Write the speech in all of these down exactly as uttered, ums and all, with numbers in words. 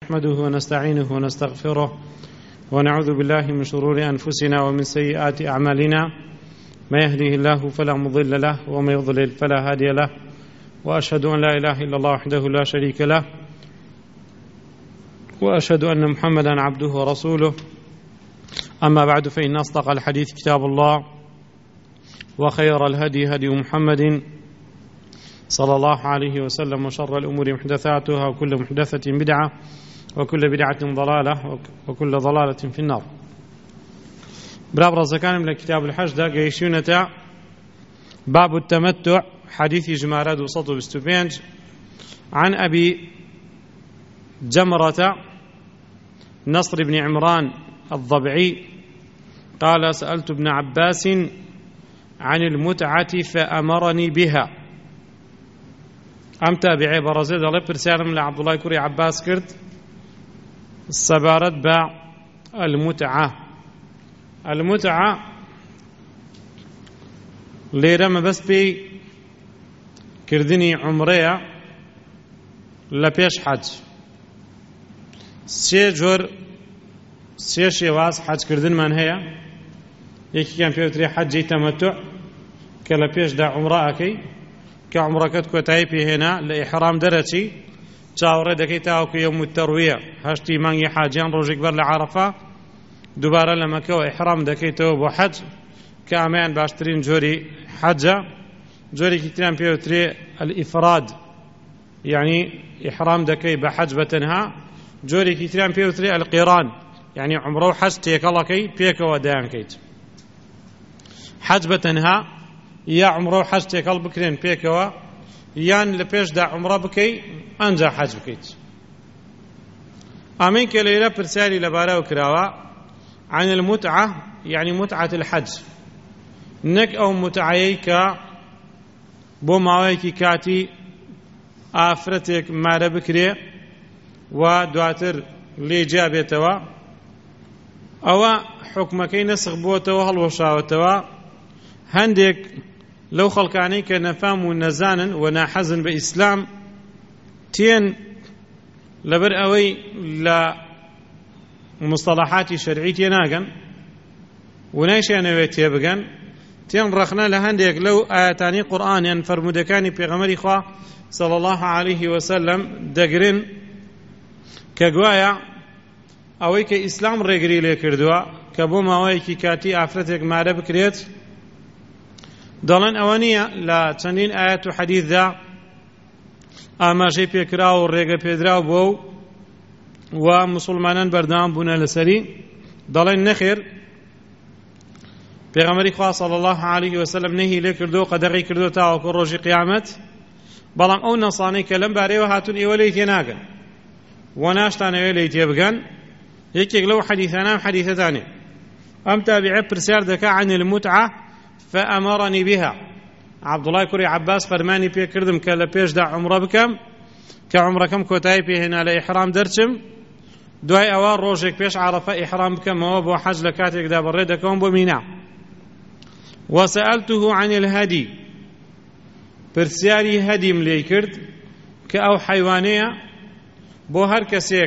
نحمده ونستعينه ونستغفره ونعوذ بالله من شرور أنفسنا ومن سيئات أعمالنا ما يهديه الله فلا مضل له وما يضلل فلا هادي له وأشهد أن لا إله إلا الله وحده لا شريك له وأشهد أن محمدا عبده ورسوله. أما بعد، فإن أصدق الحديث كتاب الله وخير الهدي هدي محمد صلى الله عليه وسلم وشر الأمور محدثاتها وكل محدثة بدعة وكل بدعة ضلالة وكل ضلالة في النار. براب رزقان من كتاب الحج دا قيشونة باب التمتع، حديث جمارات وسط بستوبينج عن أبي جمرة نصر بن عمران الضبعي قال: سألت ابن عباس عن المتعة فأمرني بها. أم تابعي برزيد الله برسالم لعبد الله كوري عباس كرت السبارت باع المتعة. المتعة ليرة ما بس بي كردني عمرية لبيش حج سي جور سي شواز حج كردن من هي يكي كان فيه حجي تمتع كلا بيش دا عمرائكي كعمركت كوتاي في هنا لإحرام درتي تاوري دكي تاوكي يوم التروية هشتي مانجي حاجيان روجي كبر لعرفة دوباره لما كو إحرام دكي تو بو حج كامان باشترين جوري حجة جوري كتران فيه تري الإفراد، يعني إحرام دكي بحج بتنها جوري كتران فيه تري القيران، يعني عمره حج تيك الله كي بيك ودان كيت حج بتنها يا عمره حج تيكل بكرين بيكوا يان لبيش دا عمره بكي أنجا حج بكيت. أمين كليلة برسالي لبارا وكراوا عن المتعة، يعني متعة الحج نك أو متعيك بو ماويكي كاتي آفرتك مارا بكري ودواتر لي جابتوا أو حكمكي نسخ بوتوا هلوشاوتوا هندك لو خلقاني كنفام ونزانا وناحزن بإسلام تين لبر أوي لمصطلحات شرعية ناقن ونايشي نويت يبقن تين رخنا لهندك لو آياتاني قرآن ينفر مدكاني بغمري خواه صلى الله عليه وسلم دقرين كقوايا أوي كإسلام رقري لكردوا كبو ماوي كي كاتي آفرتك مارا بكريت دەڵێن ئەوە نییە لە چەندین ئاەت و حەدیثدا ئاماژەی پێکراوە و ڕێگە پێدراو بۆ و موسڵمانان بەردەوام بوونە لەسەری. دەڵێن نەخێر، پێغەمبەری خوا صلی الله علیه وسلم نهی لێ کردو قەدەغی کردو تاوەکو ڕۆژی قیامەت، بەڵام ئەو نەسانەی کە لەم بارەیەوە هاتوون ئێوە لێی تێ ناگەن و ناشتانەوێ لێی تێ بگەن. یەکێک لەو حەدیثانە حەدیثەتانێ ئەم تابعە پرسیار دەکا عن المتعة فأمرني بها. عبد الله كوري عباس فرماني بي كردم كلا بيش دا عمره بكم كعمركم كوتاي بي هنا لإحرام درچم دوای ئەوە ڕۆژێک پێش عرفە ئیحرام بکەمەوە بۆ حەج لە کاتێکدا بەڕێ دەکەوم بۆ مینا. وسألته عن الهدي، پرسیاری هەدیم لێی کرد کە ئەو حەیوانەیە بۆ هەر کەسێک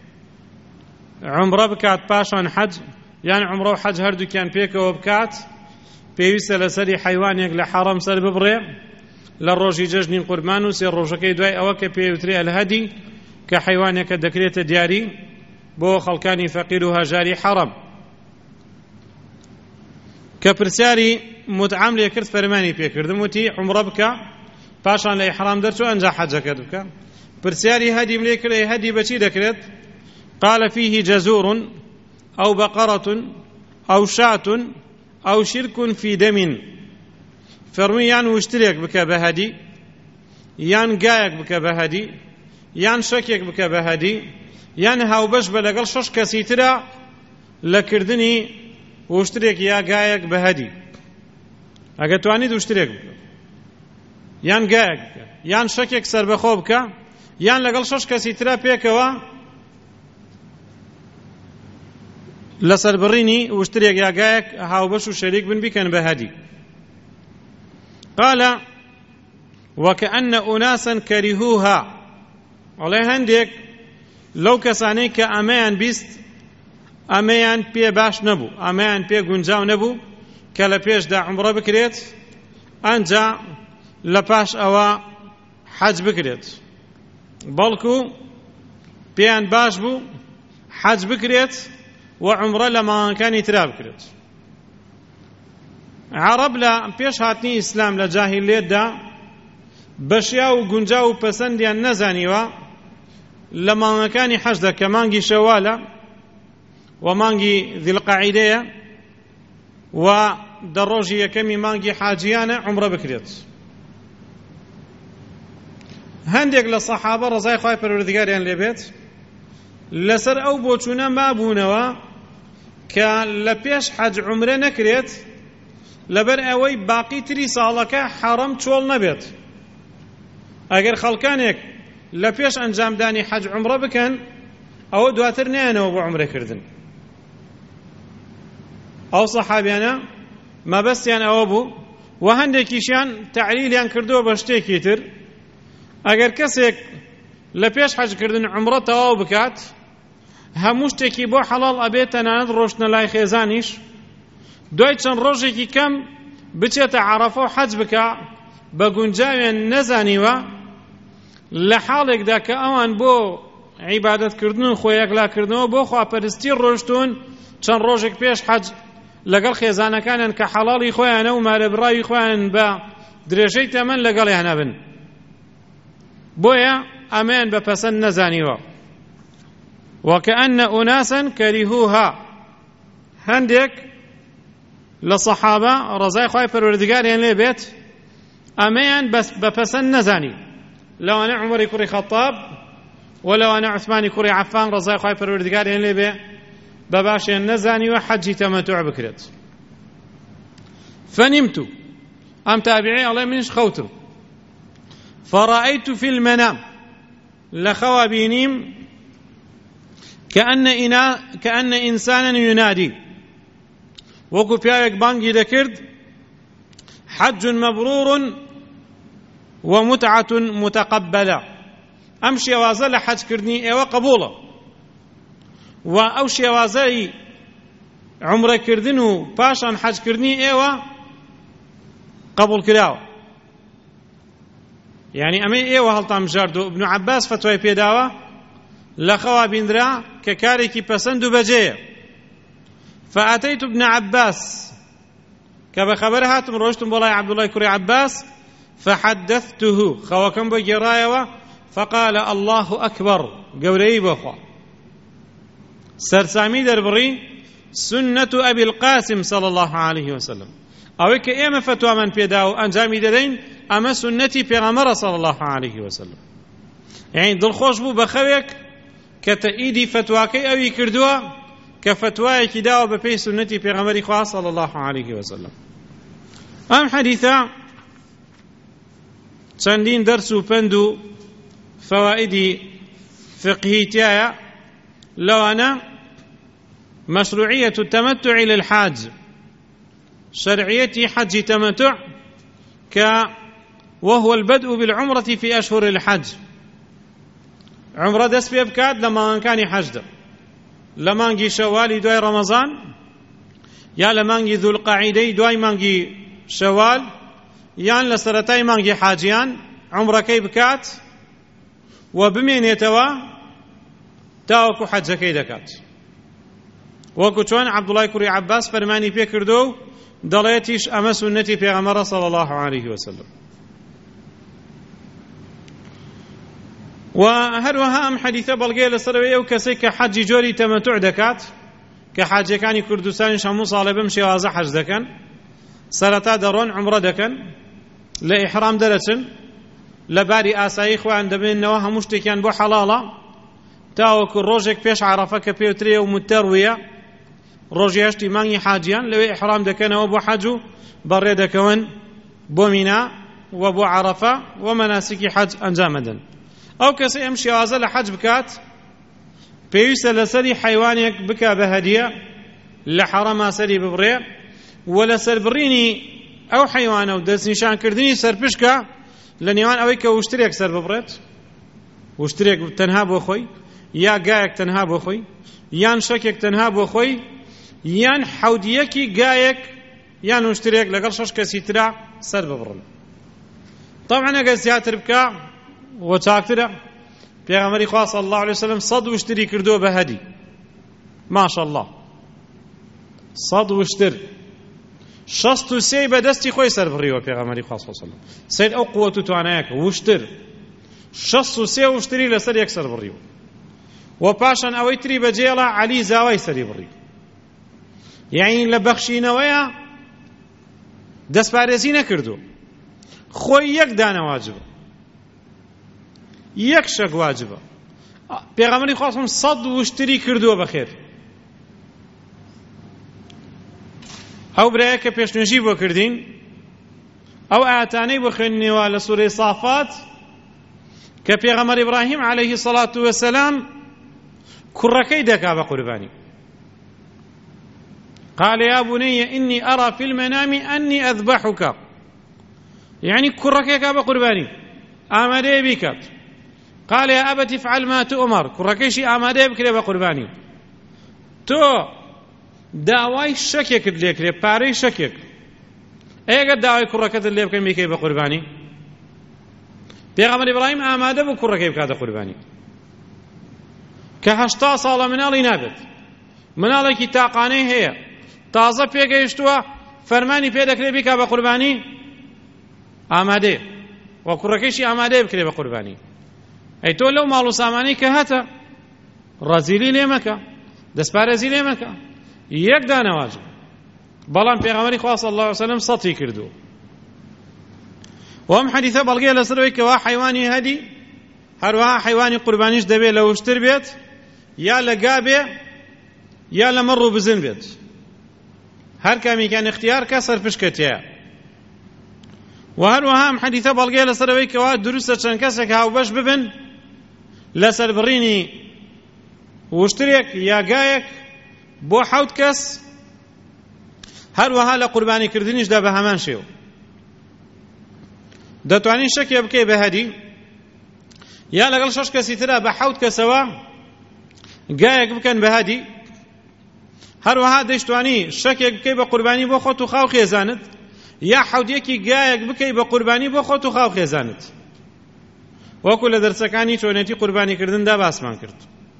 عمرە بکات پاشان حەج یان عمرە و حەج هەردووکیان پێکەوە بکات، پێویستە لەسەری حەیوانێک لە حەرەم سەر ببڕێ لە ڕۆژی جەژنی قوربان و سێ ڕۆژەکەی دوای ئەوە کە پێوترێ ئەلهەدی کە حەیوانێکە دەکرێتە دیاری بۆ خەڵکانی فەقیر و هەژاری حەرەم. کە پرسیاری متعەم لێ کرد فەرمانی پێکردم وتی عومرە بکە پاشان لە ئیحرام دەرچوو ئەنجا حەجەکەت بکە. پرسیاری هەدیم لێ کرد هەدی بەچی دەکرێت؟ قال فيه جزور أو بقرة أو شاة أو شرك في دم. فرمي يان واشتريك بك بهدي يان قايك بك بهدي يان شكيك بك بهدي يان هاو بش بلقل شش كسيترا لكردني واشتريك يا قايك بهدي أقتواني دو اشتريك بك يان قايك بك يان شكيك سر بخوبك يان لقل شش كسيترا بيكوا لسر بريني واشتريك يا قايك هاو بشو شريك بن بكن بهدي. قال وكأن أناسا كرهوها، والله هندك لەو کەسانەی کە ئەمەیان بیست ئەمەیان پێ باش نەبوو، ئەمەیان پێ گونجاو نەبوو کە لە پێشدا عومرە بکرێت، ئەنجا لە پاش ئەوە حەج بکرێت، بەڵکو پێیان باش بوو حەج بکرێت و عومرە لە ماڵەکانی ترا بکرێت. عەرەب لە پێش هاتنی ئیسلام لە جاهیلیەتدا بەشیا و گونجاو و پەسەندیان نەزانیوە لە مانگەکانی حەجدا کە مانگی شەوالە و مانگی ذیلقەعیدەیە و دە ڕۆژی یەکەمی مانگی حاجیانە عومرە بکرێت. هەندێک لە سەحابە ڕەزای خوای پەروەردگاریان لێبێت لەسەر ئەو بۆچوونە مابوونەوە کە لە پێش حەج عومرە نەکرێت لەبەر ئەوەی باقی تری ساڵەکە حەرەم چۆڵ نەبێت. ئەگەر خەڵکانێک لە پێش ئەنجامدانی حەج عومرە بکەن ئەوە دواتر نایەنەوە بۆ عومرەکردن. ئەو سەحابیانە مەبەستیان ئەوە بوو و هەندێکیشیان تەعلیلیان کردووە بە شتێکی تر، ئەگەر کەسێک لە پێش حەجکردن عومرە تەواو بکات هەموو شتێکی بۆ حەڵاڵ ئەبێت، تەنانەت ڕۆشتنە لای خێزانیش، دوای چەند ڕۆژێکی کەم بچێتە عەرەفە و حەج بکە بە گونجاویان نەزانیوە، لە حاڵێکدا کە ئەوان بۆ عیبادەتکردن و خۆیەکلاکردنەوە بۆ خواپەرستی ڕۆشتون چەند ڕۆژێک پێش حەج لەگەڵ خێزانەکانیان کە حەڵاڵی خۆیانە و مارەبراوی خۆیان بە درێژەی تەمەن لەگەڵیان هەبن، بۆیە ئەمەیان بە پەسەند نەزانیوە. وەکەئەنە ئوناسەن کەریهوها، هەندێک لە سەحابە ڕەزای خوای پەروەردگاریان لێ بێت ئەمەیان بە پەسەند نەزانی، لەوانە عومەری کوڕی خەتاب و لەوانە عوسمانی کوڕی عەفان ڕەزای خوای پەروەردگاریان لێ بێ بە باشیان نەزانیوە حەجی تەمەتوع بکرێت. فەنیمتو، ئەم تابعی ئەڵێ منش خەوتم، فەڕەئەیت فی المەنام، لە خەوا بینیم کەئەنە ئینسانن یونادی، وەکو پیاوێک بانگی دەکرد حەج مەبرور ومتعة متقبلة، ئەم شێوازە لە حەجکردنی ئێوە قبوڵە و ئەو شێوازەی عومرەکردن و پاشان حەجکردنی ئێوە قبوڵ کراوە. یعنی ئەمەی ئێوە هەڵتان بژاردووە. ابن عەباس فتوای پێداوە لە خەوا بیندرا کە کارێکی پەسەند و بەجێیە. فأتيت ابن عباس، کە بە خەبەر هاتم ڕۆشتم بۆڵای عەبدوڵای کوڕی عەباس، فحدثته، خەوەکەم بۆ گێڕایەوە، فقال الله أكبر، گەورەی بۆخوا، سەرسامی دەربڕی سنة أبي القاسم صلى الله عليه وسلم، ئەوەی کە ئێمە فتوامان پێدا و ئەنجامی دەدەین ئەمە سنەتی پێغەمبەرە صلى الله عليه وسلم. یعنی دڵخۆش بوو بە خەوێک کە تەئیدی فتواکەی ئەوی کردووە کە فتوایەکی داوە بە پێی سنەتی پێغەمبەری خوا صلى الله عليه وسلم. ئەم حەدیثە چەندین دەرس و پند و فەوائیدی فقهی تایە، لەوانە مشروعية التمتع للحاج، شرعية حج تمتع ك وهو البدء بالعمرة في أشهر الحج، عمرة دەست پێ بکات لە مانگەکانی حەجدا، لە مانگی شەوالی دوای ڕەمەزان یا لە مانگی ذوالقەعیدەی دوای مانگی شەوال یان لە سەرەتای مانگی حاجیان عمرەکەی بکات و بمێنێتەوە تاوەکو حەجەکەی دەکات، وەکو چۆن عەبدوڵای کوڕی عەباس فەرمانی پێ کردو و دەڵێتیش ئەمە سنەتی پێغەمبەرە صلی الله عليه وسلم. و هەروەها ئەم حەدیثە بەڵگەیە لەسەرەوەی ئەو کەسەی کە حەجی جۆری تەمەتوع دەکات کە حاجەکانی کوردستانیش هەموو ساڵێ بەم شێوازە حەج دەکەن، سەرەتا دەڕۆن عومرە دەکەن، لە ئیحرام دەرەچن، لە باری ئاسایی خۆیان دەبێنەوە، هەموو شتێکیان بۆ حەڵاڵە تاوەکو ڕۆژێک پێش عەرەفە کە پێوترێ و متەڕویە، ڕۆژی هەشتی مانگی حاجیان، لەوێ ئیحرام دەکەنەوە بۆ حەج و بەڕێ دەکەون بۆ مینا و بۆ عەرەفە و مەناسکی حەج ئەنجام دەدەن. ئەو کەسەی ئەم شێوازە لە حەج بکات پێویستە لەسەری حەیوانێک بکا بە هەدیە، لە حەرەما سەری ببڕێ و لە سەربڕینی ئەو حەیوانە و دەستنیشانکردنی سەرپشکە لە نێوان ئەوەی کە وشترێک سەر ببڕێت، وشترێک تەنها بۆ خۆی، یا گایەک تەنها بۆ خۆی یان شەکێک تەنها بۆ خۆی یان حەودیەکی گایەک یان وشترێک لەگەڵ شەش کەسی ترا سەر ببڕن. طبعا ئەگەر زیاتر بکە وە چاکترە. پێغەمبەری خوا صلی الله علیه وسلم سەد وشتری کردووە بە هەدی، ماشەڵڵا، سەد وشتر، شەست و سێی بەدەستی خۆی سەر بڕیوە پێغەمبەری خوا صلی الله علیه وسلم. سەیر ئەو قووەت و توانایەکە وشتر، شەست و سێ وشتری لەسەر یەک سەر بڕیوە. و پاشان ئەوەی تری بەجێڵە عەلی زاوای سەری بڕی. یعنی لە بەخشینەوەیە دەستپارێزی نەکردو، خۆی یەک دانە واجبە، یەک شەک واجبە. پێغەمبەری خوا صلی الله علیه وسلم سەد وشتری کردووە بەخێر. ئەو برایە کە پێشنوێژی بۆ کردین، ئەو ئاەتانەی بۆ خوێندنەوە لە سوورەی سافات کە پێغەمبەر ئیبراهیم عەلەیهی سەڵات وەسەلام کوڕەکەی دەکا بە قوربانی. قال يا بني إني أرى في المنام أني أذبحك، يعني كركيك أبا قرباني آمادي بكت. قال يا أبت افعل ما تؤمر، كركيشي آمادي بك أبا قرباني. تو داواي شكيك ليك لي باري شكيك ايقا داواي كركت اللي بكم بكي أبا قرباني. پیغمبر إبراهيم آمادي بو كركي بكات قرباني كهشتا صالة منالي نابت، منالي تاقاني هي تازە پێگەیشتووە فەرمانی پێ دەکرێت بیکا بە قوربانی، ئامادێ وە کوڕەکەیشی ئامادەیە بکرێ بە قوربانی. ئەی تۆ لەو ماڵ و سامانەی کە هەتە ڕەزیلی لێ مەکە، دەستپارێزی لێ مەکە، یەک دانە واجب. بەڵام پێغەمبەری خوا صلی الله علیه وسلم سەتی کردووە. و ئەم حەدیثە بەڵگەیە لەسەرەوەی کەوا حەیوانی هەدی هەروەها حەیوانی قوربانیش دەبێت لە وشتر بێت، یا لە گا بێ یا لە مەڕ و بزن بێت. هەر کامیکان اختیار کە سەرپشکەتەیە. و هەروەها ئەم حەدیثە بەڵگەیە لەسەرەوەی کەوا دروستە چەند کەسێک هاوبەش ببن لەسەر بڕینی وشترێک یا گایەک بۆ حەوت کەس، هەروەها لە قوربانیکردنیشدا بە هەمان شێوە. دەتوانین شەکێ بکەی بە هەدی، یا لەگەڵ شەش کەسی ترە بە حەوت کەسەوە گایەک بکەن بە هەدی. هەروەها دەیشتوانی شەکێک بکەی بە قوربانی بۆ خۆت و خاو خێزانت، یا حەودیەکی گایەک بکەی بە قوربانی بۆ خۆت و خاو خێزانت، وەکو لە دەرسەکانی چۆنێتی قوربانیکردندا باسمان کرد.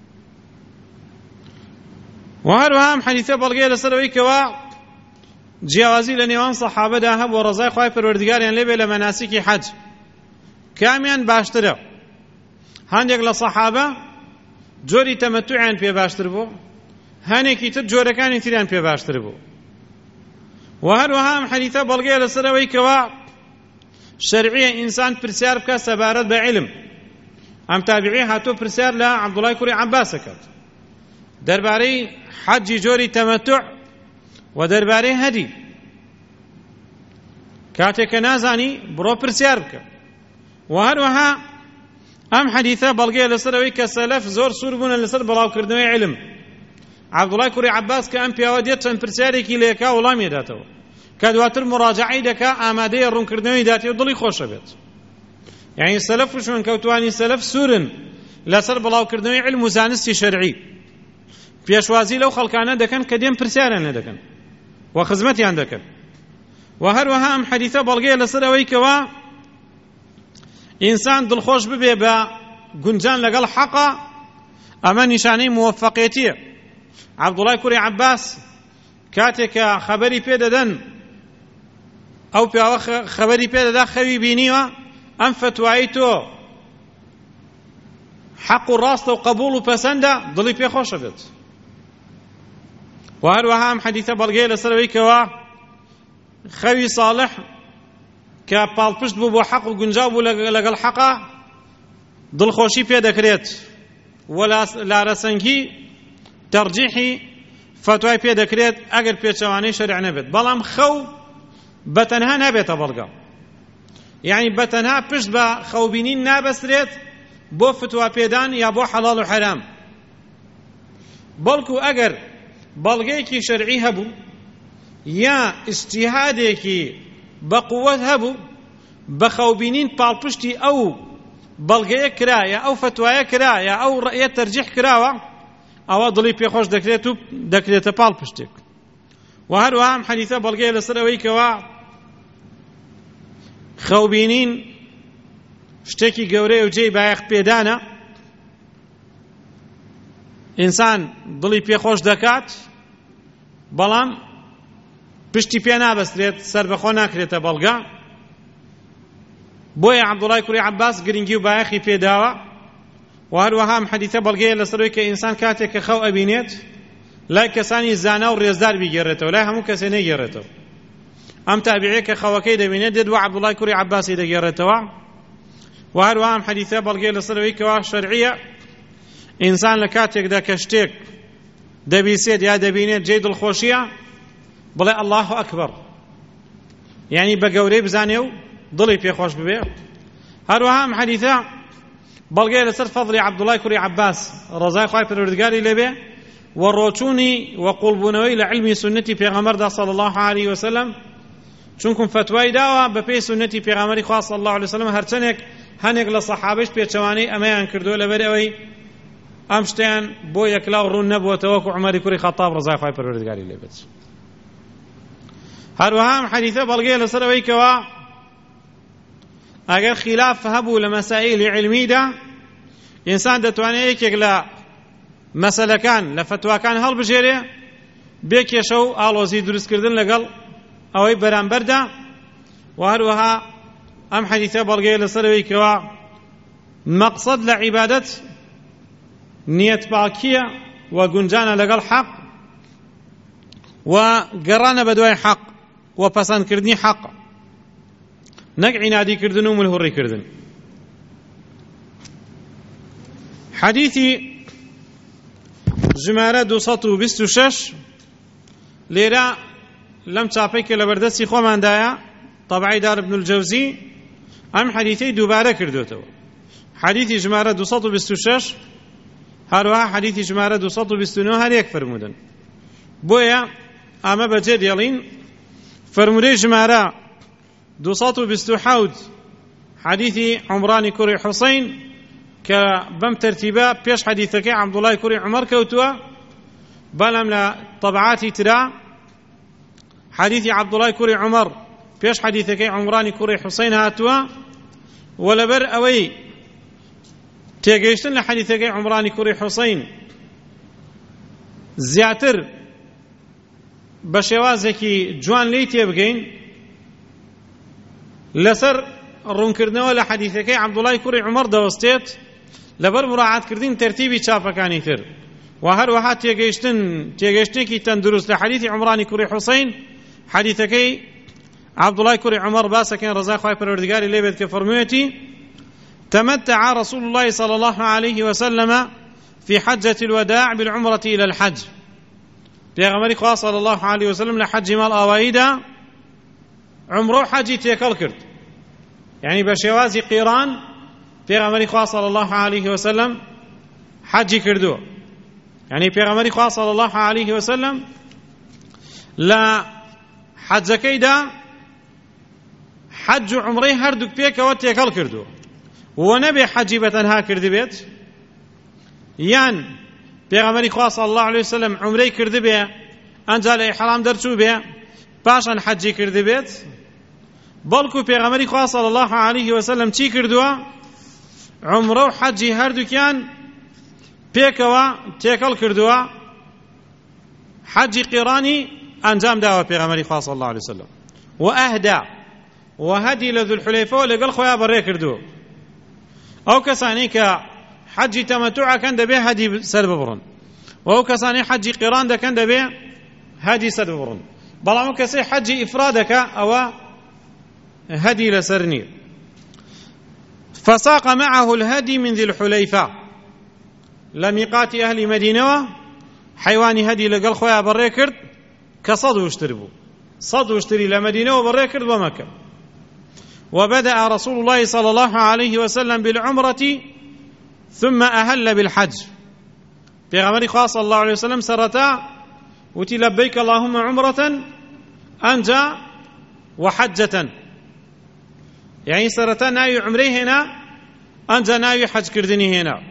و هەروەها ئەم حەدیثە بەڵگەیە لەسەرەوەی کەوا جیاوازی لە نێوان سەحابەدا هەبووە ڕەزای خوای پەروەردگاریان لێبێ لە مەناسیکی حەج کامیان باشترە. هەندێک لە سەحابە جۆری تەمەتوعیان پێ باشتر بوو، هەنێکی تر جۆرەکانی تریان پێ باشتر بوو. و هەروەها ئەم حەدیثە بەڵگەیە لەسەرەوەی کەوا شەرعیە ئینسان پرسیار بکە سەبارەت بە عیلم. ئەم تابیعی هاتۆ پرسیار لە عەبدوڵای کوڕی عەباسە کرد دەربارەی حەجی جۆری تەمەتوع و دەربارەی هەدی. کاتێک کە نازانی بڕۆ پرسیار بکە. و هەروەها ئەم حەدیثە بەڵگەیە لەسەرەوەی کە سەلەف زۆر سوور بوون لەسەر بڵاوکردنەوەی عیلم. عەبدوڵای کوڕی عەباس کە ئەم پیاوە دێت چەند پرسیارێکی لێکا وەڵامی دێداتەوە، کە دواتر مراجعەی دەکا ئامادەیە ڕوونکردنەوەی داتێ و دڵی خۆشە بێت. یعنی سەلەف و شوێنکەوتوانی سەلەف سوورن لەسەر بڵاوکردنەوەی عیلم و زانستی شەرعی. پێشوازی لەو خەڵکانە دەکەن کە دێن پرسیاریان لێ دەکەن و خزمەتیان دەکەن. و هەروەها ئەم حەدیثە بەڵگەیە لەسەر ئەوەی کەوا ئینسان دڵخۆش ببێ بە گونجان لەگەڵ حەقە، ئەمە نیشانەی موفەقیەتیە. عەبدوڵای کوڕی عەباس کاتێک کە خەبەری پێ دەدەن، ئەو پیاوە خەبەری پێ دەدا خەوی بینیوە، ئەم فتوایی تۆ حەق و ڕاستە و قبوڵ و پەسەندە، دڵی پێ خۆشە بێت. و هەروەها ئەم حەدیثە بەڵگەیە لەسەرەوەی کەوا خەوی ساڵح کە پاڵپشت بوو بۆ حەق و گونجاو بوو لەگەڵ حەقا دڵخۆشی پێ دەکرێت و لارەسەنگی تەرجیحی فتوای پێ دەکرێت ئەگەر پێچەوانەی شەرع نەبێت. بەڵام خەو بەتەنها نابێتە بەڵگە، یعنی بەتەنها پشت بە خەوبینین نابەسرێت بۆ فتوا پێدان یا بۆ حەڵاڵ و حەرام، بەڵکو ئەگەر بەڵگەیەکی شەرعی هەبوو یا ئیجتیهادێکی بە قووەت هەبوو، بە خەوبینین پاڵپشتی ئەو بەڵگەیە کرایە ئەو فتوایە کرایە ئەو ڕەیە تەرجیح کراوە ئەوە دڵی پێخۆش دەکرێت و دەکرێتە پاڵ پشتێک. و هەروەها ئەم حەدیثە بەڵگەیە لەسەر ئەوەی کەوا خەوبینین شتێکی گەورەیە و جێی بایەخ پێدانە، ئینسان دڵی پێخۆش دەکات بەڵام پشتی پێ نابەسترێت، سەر بەخۆ ناکرێتە بەڵگە. بۆیە عەبدوڵای کوڕی عەباس گرنگی و بایەخی پێداوە. و هەروەها ئەم حەدیثە بەڵگەیە لەسەرەوەی کە ئینسان کاتێک کە خەو ئەبینێت لای کەسانی زانا و ڕێزدار بیگێڕێتەوە، لای هەموو کەسێ نەیگێڕێتەوە. ئەم تابعیە کە خەوەکەی دەبینێت دێت بۆ عەبدوڵای کوڕی عەباسی دەگێڕێتەوە. و هەروەها ئەم حەدیثە بەڵگەیە لەسەرەوەی کەوا شەرعیە ئینسان لە کاتێکدا کە شتێک دەبیسێت یا دەبینێت جێی دڵخۆشیە بڵێ ئەڵڵاهو ئەکبەر، یعنی بە گەورەی بزانێ و دڵی پێخۆش ببێ. هەروەها ئەم حەدیثە بەڵگەیە لەسەر فەضلی عەبدوڵای کوڕی عەباس ڕەزای خوای پەروەردگاری لێبێ و ڕۆچوونی و قوڵبوونەوەی لە عیلمی سونەتی پێغەمبەردا صلی الله علیه وسلم، چونکم فتوای داوە بە پێی سونەتی پێغەمبەری خوا صلی الله علیه وسلم، هەرچەندێک هەنێک لە سەحابەش پێچەوانەی ئەمەیان کردووە لەبەر ئەوەی ئەم شتیان بۆ یەکلاو ڕوون نەبووەتەوە وەکو عومەری کوڕی خەتاب ڕەزای خوای پەروەردگاری لێبێت. هەروەها ئەم حەدیثە بەڵگەیە لەسەر ئەوەی کەوا ئەگەر خلاف هەبوو لە مەسائیلی عیلمیدا ئینسان دەتوانێت یەکێک لە مەسەلەکان لە فتواکان هەڵبژێرێ بێ کێشە و ئاڵۆزی دروستکردن لەگەڵ ئەوەی بەرامبەردا. و هەروەها ئەم حەدیثە بەڵگەیە لەسەر ئەوەی کەوا مەقسەد لە عیبادەت نیەت پاکیە و گونجانە لەگەڵ حەق و گەڕانە بە دوای حەق و پەسەندکردنی حەق، نەک عینادیکردن و ملهوڕیکردن. حەدیثی ژمارە دووسەد و بیست و شەش لێرە لەم چاپەی کە لە بەردەستی خۆماندایە طەبعەی دار ابن الجەوزی ئەم حەدیثەی دووبارە کردوێتەوە. حەدیثی ژمارە دووسەد و بیست و شەش هەروەها حەدیثی ژمارە دووسەد و بیست و نۆ هەر یەک فرموودن. بۆیە ئەمە بەجێ دێڵین فرموودەی ژمارە دووسەد و بیست و حەوت حەدیثی عومڕانی کوڕی حوسەین کە بەم تەرتیبە پێش حەدیثەکەی عەبدوڵای کوڕی عومەر کەوتووە، بەڵام لە طەبعاتی ترا حەدیثی عەبدوڵای کوڕی عومەر پێش حەدیثەکەی عومڕانی کوڕی حوسەین هاتووە. و لەبەر ئەوەی تێگەیشتن لە حەدیثەکەی عومڕانی کوڕی حوسەین زیاتر بە شێوازێکی جوان لی تێبگەین لەسەر ڕوونکردنەوە لە حەدیثەکەی عەبدوڵای کوڕی عومەر دەوەستێت لەبەر مراعاتکردنی تەرتیبی چاپەکانی تر. و هەروەها تێگەیشتن تێگەیشتێکی تەندروست لە حەدیثی عومڕانی کوڕی حوسەین حەدیثەکەی عەبدوڵای کوڕی عومەر باسەکەن ڕەزای خوای پەروەردگاری لێبێت کە فەرموویەتی تمتع رسول الله صلى الله عليه وسلم في حجة الوداع بالعمرة إلى الحج. پیغمبری خوا صلی الله علیه وسلم لە حەجی ماڵ ئاواییدا عمرە و حەجی تێکەڵ کرد، یعنی بە شێوازی قیران پیغمبری خوا صلی الله علیه وسلم حەجی کردووە. یعنی پیغمبری خوا صلی الله علیه وسلم لە حەجەکەیدا حەج و عمرەی هەردووک پێکەوە تێکەڵ کردووە، و نەبێ حەجی بەتەنها کردبێت، یان پیغمبری خوا صلی الله علیه وسلم عمرەی کردبێ ئەنجا لە ئیحرام دەرچوو بێ پاشان حەجی کردبێت، بەڵکو پیغمبری خوا صلی الله علیه وسلم چی کردووە؟ عمرە و حەجی هەردووکیان پێکەوە تێکەڵ کردووە، حەجی قیرانی ئەنجام داوە پیغمبری خوا صلی الله علیه وسلم. و ئەهدا و هەدی لە ذوالحولەیفەوە لەگەڵ خۆیان بەڕێ کردووە. ئەو کەسانی کە حەجی تەمەتوعەکەن دەبێ هەدی سەر ببڕن، و ئەو کەسانی حەجی قیران دەکەن دەبێ هەدی سەر ببڕن، بەڵام ئەو کەسەی حەجی ئیفراد دەکە ئەوە هەدی لەسەر نییە. فساق معه الهدي من ذي الحليفة لميقات أهل مدينة حيواني هدي لقل خويا بري كرد كصد واشتري بو صد واشتري لمدينة وبري كرد ومكة. وبدأ رسول الله صلى الله عليه وسلم بالعمرة ثم أهل بالحج. پیغمبر خاص صلى الله عليه وسلم سرتا وتي لبيك اللهم عمرة أنجا وحجة، يعني سرتا ناي عمري هنا أنجا ناوي حج كردني هنا.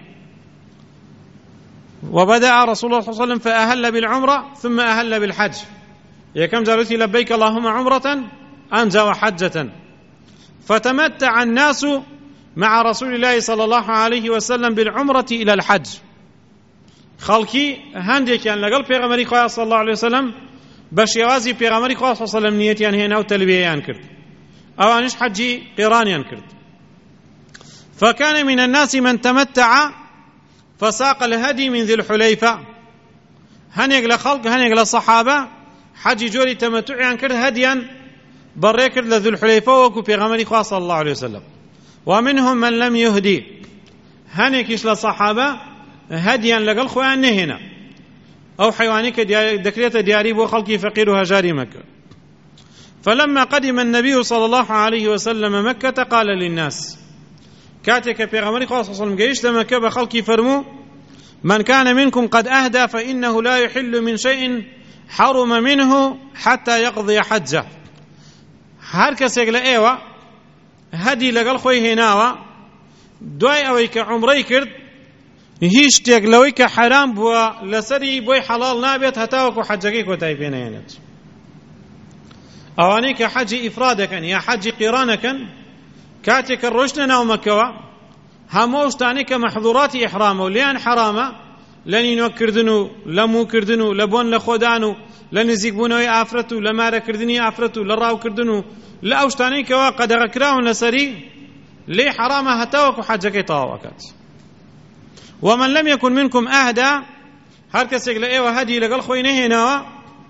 وبدأ رسول الله صلى الله عليه وسلم فأهل بالعمرة ثم أهل بالحج. يا كم جارتي لبيك اللهم عمرة أنجا وحجة. فتمتع الناس مع رسول الله صلى الله عليه وسلم بالعمرة إلى الحج. خلقي هندك يعني لقل بيغمري خواه صلى الله عليه وسلم بشيوازي بيغمري خواه صلى الله عليه وسلم نيتيان هنا وتلبيان كرد أو أنش حجي قرانيان كرد. فكان من الناس من تمتع فساق الهدي من ذي الحليفة. هنيق لخلق هنيق للصحابة حجي جوري تمتعيان كرد هديا بري كرد لذي الحليفة وكو بيغمري خواه صلى الله عليه وسلم. ومنهم من لم يهدي هنيك إيش للصحابة هديا لقل خوان هنا أو حيوانيك دكريت دياري بو خلقي فقير وهجاري مكة. فلما قدم النبي صلى الله عليه وسلم مكة قال للناس كاتك في غمري صلى الله عليه وسلم قيش لمكة بخلقي فرمو من كان منكم قد أهدى فإنه لا يحل من شيء حرم منه حتى يقضي حجه. هركس يقول ايوه هدي لقل خوي هناوه دوای ئەوەی کە عومڕەی کرد هیچ شتێک لەوەی کە حرام بووە لەسەری بۆی حەڵاڵ نابێت هەتاوەکو حەجەکەی کۆتایی پێ نەهێنێت. ئەوانەی کە حەجی ئیفراد دەکەن یا حەجی قیران دەکەن کاتێک کە ڕۆیشتە ناو مەکەوە هەموو شتانەی کە مەحظوڕاتی ئیحرامە و لێیان حرامە لە نینۆکردن و لە موکردن و لە بۆن لە خۆدان و لە نزیکبوونەوەی ئافرەت و لە مارەکردنی ئافرەت و لە ڕاوکردن و لە ئەو شتانەی کەوا قەدەغەکراون لەسەری لي حرامة هتاوك حجك طاوكات. ومن لم يكن منكم أهدى هركس يقول ايوه هدي لقل خوينه هنا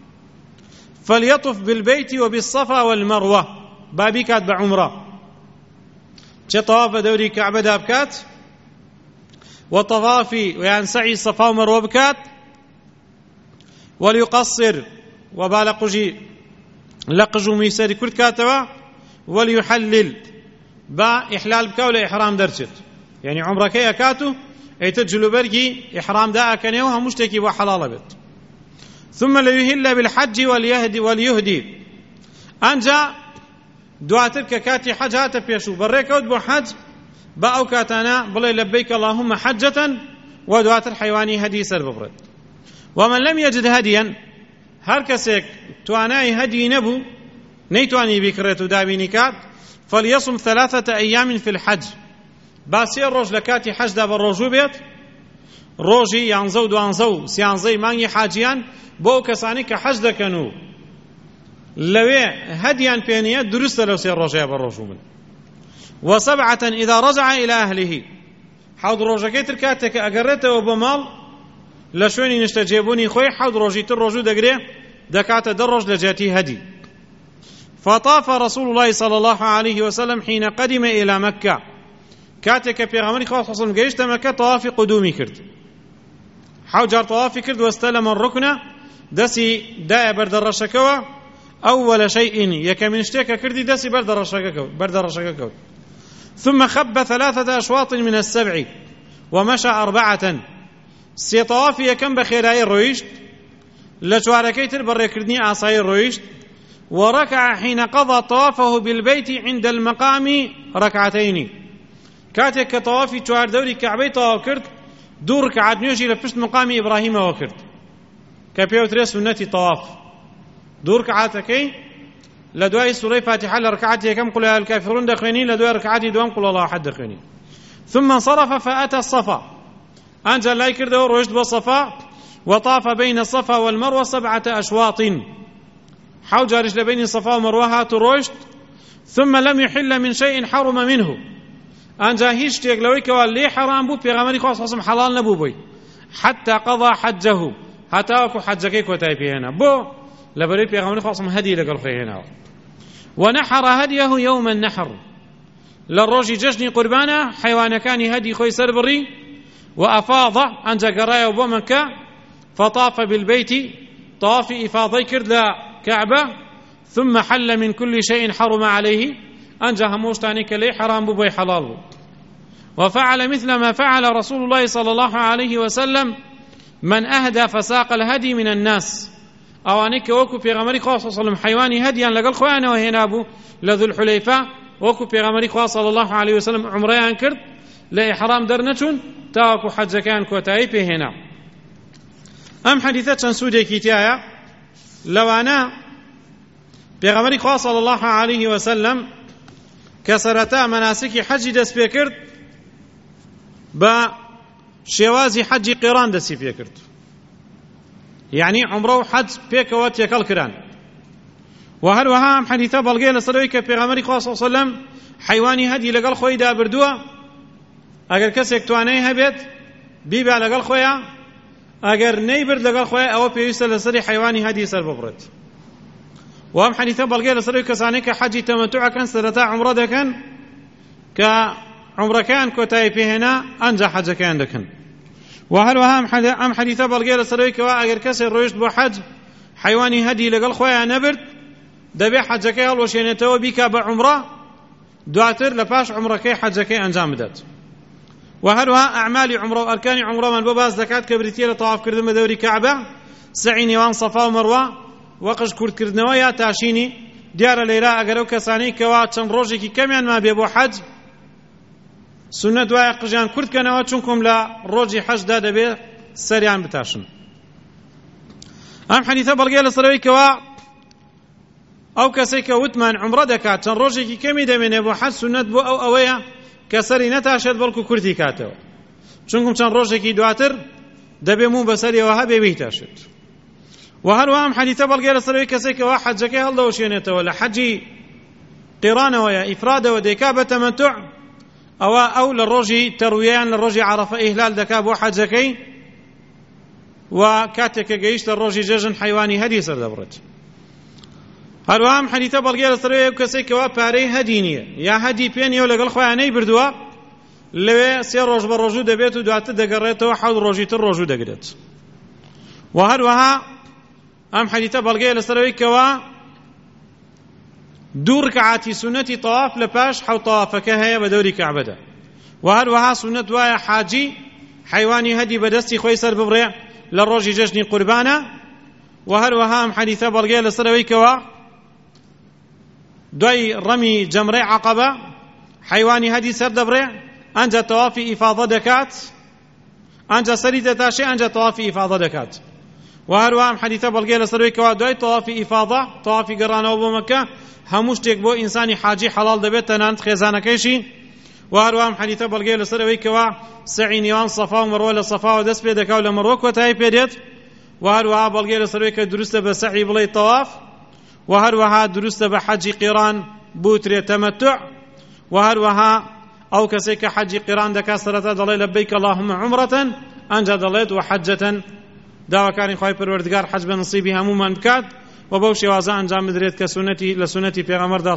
فليطف بالبيت وبالصفا والمروة بابي كات بعمرة طواف دوري كعبة دابكات وطوافي ويعني سعي الصفا ومروة بكات وليقصر وبالقجي لقجو ميساري كل كاتوا وليحلل با إحلال بكاو لإحرام درجت يعني عمرك يا كاتو يتجلو برجي إحرام دا أكنيوها مشتكي وحلال بيت ثم ليهل بالحج واليهدي واليهدي أنجا دواتك كاتي حج هاتا بيشو بريك ودبو حج با أو كاتانا بلي لبيك اللهم حجة ودوات الحيواني هدي سر ببرد. ومن لم يجد هديا هركسك تواناي هدي نبو نيتواني بكرة دابيني كات فليصم ثلاثة أيام في الحج باسير روج لكاتي حج داب الرجو بيت روجي يانزو دوانزو سيانزي ماني حاجيان بو كساني كحج دكنو لوي هديان بينيات درست لو سير روجي بالرجو من. وسبعة إذا رجع إلى أهله حوض روجكي تركاتك أقرته وبمال لشويني نشتجيبوني خوي حوض روجي تر دقري دكات درج لجاتي هدي. فطاف رسول الله صلى الله عليه وسلم حين قدم إلى مكة كاتك في غمري خاص حصل جيشت مكة طواف قدومي كرد حوجر طواف كرد واستلم الركن دسي داء برد الرشكوة أول شيء يكمن اشتكى كردي دسي برد الرشكوة برد الرشكوة ثم خب ثلاثة أشواط من السبع ومشى أربعة سي طواف يكم بخيراي الرويشت لشواركي تربر يكردني عصاي الرويشت وركع حين قضى طوافه بالبيت عند المقام ركعتين كاتك طوافي شوار دوري كعبي طواف كرد دور ركعات نيوشي لبشت مقام إبراهيم وكرد كبيو تريس سنتي طواف دور ركعاتكي لدواي سورة فاتحة لركعتي كم قل يا الكافرون دخينين لدواي ركعتي دوام قل الله أحد دخينين ثم انصرف فأتى الصفا أنزل لا يكرده ورشد بالصفا وطاف بين الصفا والمروة سبعة أشواط حوجارش لبين الصفا ومروة تروشت ثم لم يحل من شيء حرم منه أنجا هيش تيقلويك واللي حرام بو بيغمري خاص حصم حلال نبو بي حتى قضى حجه هتاكو حجكيك وتايبي هنا بو لبري بيغمري خاصم هدي لقل هنا ونحر هديه يوم النحر للروجي جشني قربانه حيوان كان هدي خوي سربري وأفاض أنجا قرايا وبمكة فطاف بالبيت طاف إفاضي كرد لا كعبة ثم حل من كل شيء حرم عليه أنجا هموشتاني كلي حرام ببي حلال. وفعل مثل ما فعل رسول الله صلى الله عليه وسلم من أهدى فساق الهدي من الناس أوانيك وكو في غمري خاص صلى الله عليه وسلم حيواني هديا لقل خوانا وهنابو لذو الحليفة وكو في غمري خاص صلى الله عليه وسلم عمريان كرد لە ئیحرام دەرنەچوون تاوەکو حەجەکەیان کۆتایی پێهێنا. ئەم حەدیثە چەند سوودێکی تایە. لەوانە پێغەمبەری خوا صلی الله علیه وسلم کە سەرەتا مەناسکی حەجی دەست پێ کرد بە شێوازی حەجی قیران دەستی پێ کرد، یعنی عومرە و حەج پێکەوە تێکەڵ کران. و هەروەها ئەم حەدیثە بەڵگەیە لەسەرەوەی کە پێغەمبەری خوا صلی الله علیه وسلم حەیوانی هەدی لەگەڵ خۆی دابردووە، ئەگەر کەسێک توانای هەبێت بیبا لەگەڵ خۆیان، ئەگەر نەیبرد لەگەڵ خۆیان ئەوە پێویستە لەسەری حەیوانی هەدی سەر ببڕێت. و ئەم حەدیثە بەڵگەیە لەسەرەوەی کەسانەی کە حەجی تەمەتوعەکەن سەرەتا عومرە دەکەن کە عومرەکەیان کۆتایی پێهێنا ئەنجا حەجەکەیان دەکەن. و هەروەها ئەم حەدیثە بەڵگەیە لەسەرەوەی کەوا ئەگەر کەسێک ڕۆیشت بۆ حەج حەیوانی هەدی لەگەڵ خۆیان نەبرد دەبێت حەجەکەی هەڵوەشێنێتەوە بیکا بە عومرە، دواتر لە پاش عومرەکەی حەجەکەی ئەنجام بدات. و هەروەها ئەعمالی عومرە و ئەرکانی عومرەمان بۆ باس دەکات کە بریتیە لە تەوافکردن بە دەوری کەعبە، سەعی نێوان سەفا و مەروە، وەقش کورتکردنەوە یا تاشینی. دیارە لەیرا ئەگەر ئەو کەسانەی کەوا چەند ڕۆژێکی کەمیان ما بێ بۆ حەج سنەت وایە قژیان کورتکەنەوە، چونکم لە ڕۆژی حەجدا دەبێت سەریان بتاشن. ئەم حەدیثە بەڵگەیە لەسەرەوەی کەوا ئەو کەسێک کە وتمان عومرە دەکات چەند ڕۆژێکی کەمی دەمێنێ بۆ حەج سنەت بۆ ئەو ئەوەیە کە سەری نەتاشێت بەڵکو کورتی کاتەوە، چونکم چەند ڕۆژێکی دواتر دەبێ موو بەسەریەوە هەبێ بیتاشێت. و هەروەها ئەم حەدیثە بەڵگەیە لەسەرەوەی کەسێکەوە حەجەکەی هەڵدەوەشێنێتەوە لە حەجی قیرانەوە یا ئیفرادەوە دەیکا بە تەمەتوع، ئەوە ئەو لە ڕۆژی تەرویەیان لە ڕۆژی عەرەفە ئیهلال دەکا بۆ حەجەکەی، و کاتێککە گەیشتە ڕۆژی جەژن حەیوانی هەدی سەردەبڕێت. هەروەها ئەم حەدیثە بەڵگەیە لەسەرەوەی ئەو کەسێکەوە پارەی هەدی نییە یا هەدی پێ نییە و لەگەڵ خۆیان نەیبردووە، لەوێ سێ ڕۆژ بە ڕۆژوو دەبێت و دواتر دەگەڕێتەوە حەوت ڕۆژی تر ڕۆژوو دەگرێت. و هەروەها ئەم حەدیثە بەڵگەیە لەسەرەوەی کەوا دوو ڕکعاتی سنەتی تەواف لە پاش حەوت تەوافەکە هەیە بە دەوری کەعبەدا. و هەروەها سنەت وایە حاجی حەیوانی هەدی بەدەستی خۆی سەر ببڕێ لە ڕۆژی جەژنی قوربانە. و هەروەها ئەم حەدیثە بەڵگەیە لەسەرەوەی کەوا دوای ڕەمی جەمرەی عەقەبە حەیوانی هەدی سەر دەبڕێ، ئەنجا تەوافی ئیفاضە دەکات، ئەنجا سەری دەتاشێ، ئەنجا تەوافی ئیفاضە دەکات. و هەروەها ئەم حەدیثە بەڵگەیە لەسەرەوەی کەوا دوای تەوافی ئیفاضە تەوافی گەڕانەوە بۆ مەککە هەموو شتێک بۆ ئینسانی حاجی حەڵال دەبێت تەنانەت خێزانەکەیشی. و هەروەها ئەم حەدیثە بەڵگەیە لەسەرەوەی کەوا سعی نێوان سەفا و مەروە لە سەفاوە دەست پێ دەکا و لە مەروە کۆتایی پێ دێت. و هەروەها بەڵگەیە لەسەرەوەی کە دروستە بە سعی بڵێ تەواف، و هەروەها دروستە بە حەجی قیران بوترێت تەمەتوع. و هەروەها ئەو کەسێک کە حەجی قیران دەکات سەرەتا دەڵێ لەبەیک اللهم عومرەتەن، ئەنجا دەڵێت و حەجەتەن، داواکاری خوای پەروەردگار حەج بە نصیبی هەمومان بکات و بەو شێوازە ئەنجام بدرێت کە سنەتی لە سنەتی پێغەمبەردا